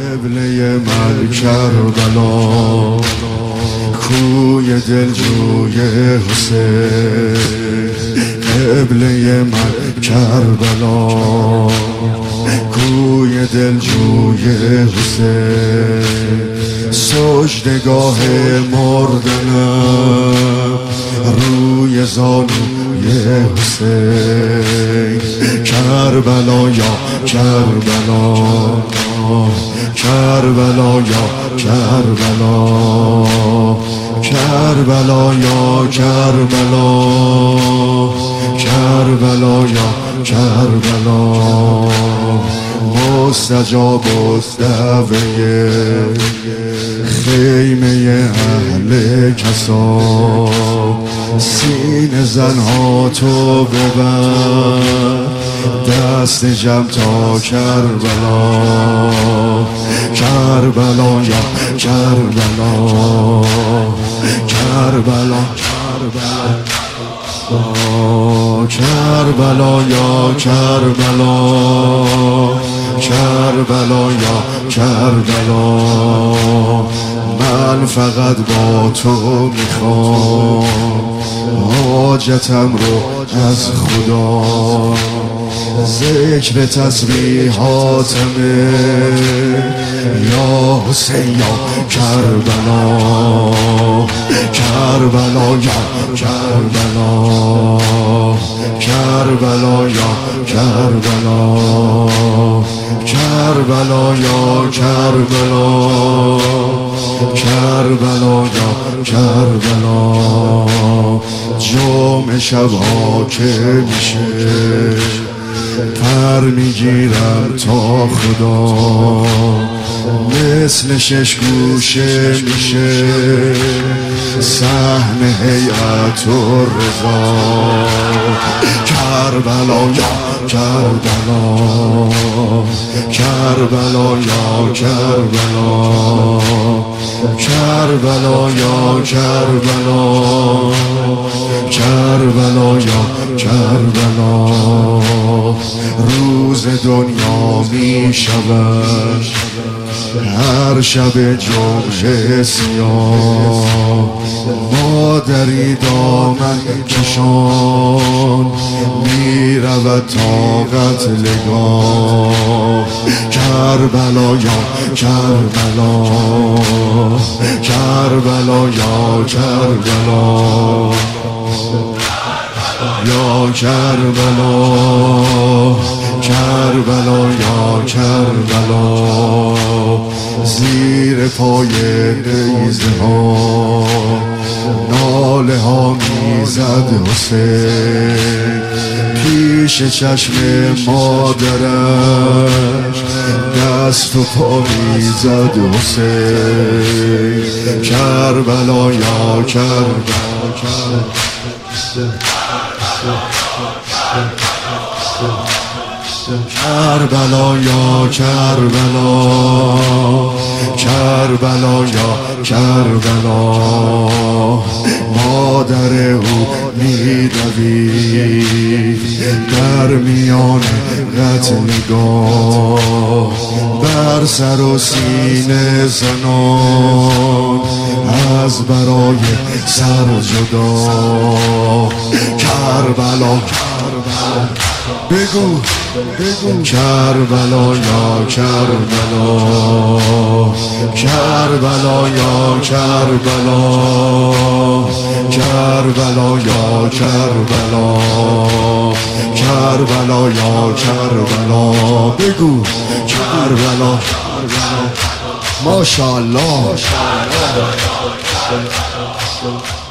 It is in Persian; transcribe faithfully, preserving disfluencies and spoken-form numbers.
قبله من کربلا، کوی دلجوی حسین. قبله من کربلا، کوی دلجوی حسین. سجدگاه مردنم روی زانوی حسین. کربلا یا کربلا، کربلا یا کربلا، کربلا یا کربلا، کربلا یا کربلا. مستجاب دعوه خیمه اهل کسا، سینه زنها تو ببر، دست جمع تا کربلا. کربلا یا کربلا، کربلا کربلا یا کربلا، کربلا یا کربلا. من فقط با تو میخوام حاجتم رو از خدا، ذکر تسبیحاتمه یا حسین یا کربلا. کربلا یا کربلا، کربلا یا کربلا، کربلا یا کربلا، کربلا یا کربلا. جمع شبها که میشه پر میگیرم تا خدا، مثل شش گوشه میشه صحن هیئت الرضا. کربلا یا کربلا، کربلا یا کربلا، کربلا یا کربلا، کربلا یا کربلا. روز دنیا می شود هر شب جمعه سیاه، مادری دامن کشان می رود تا قتلگاه. کربلا یا کربلا، کربلا یا کربلا، یا کربلا، کربلا یا کربلا. زیر پای نیزه ها ناله ها میزد حسین، پیش چشم مادرش دست و پا میزد حسین. کربلا یا کربلا، کربلا یا کربلا، کربلا یا کربلا. مادر او میدوید در میان قتلگاه، بر سر و سینه زنان از برای سر جدا. کربلا بگو بگو، کربلا یا کربلا، کربلا یا کربلا، کربلا یا کربلا، کربلا یا کربلا. بگو کربلا. ماشاءالله.